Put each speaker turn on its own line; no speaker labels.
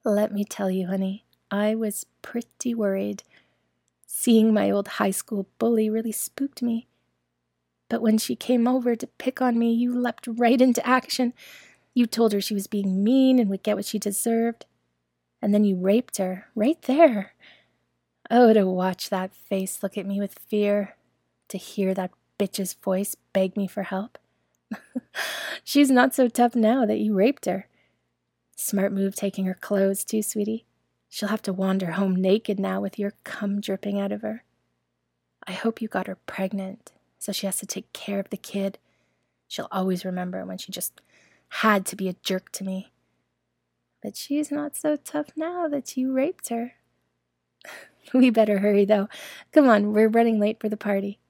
Let me tell you, honey, I was pretty worried. Seeing my old high school bully really spooked me. But when she came over to pick on me, you leapt right into action. You told her she was being mean and would get what she deserved. And then you raped her, right there. Oh, to watch that face look at me with fear. To hear that bitch's voice beg me for help. She's not so tough now that you raped her. Smart move taking her clothes, too, sweetie. She'll have to wander home naked now with your cum dripping out of her. I hope you got her pregnant, so she has to take care of the kid. She'll always remember when she just had to be a jerk to me. But she's not so tough now that you raped her. We better hurry, though. Come on, we're running late for the party.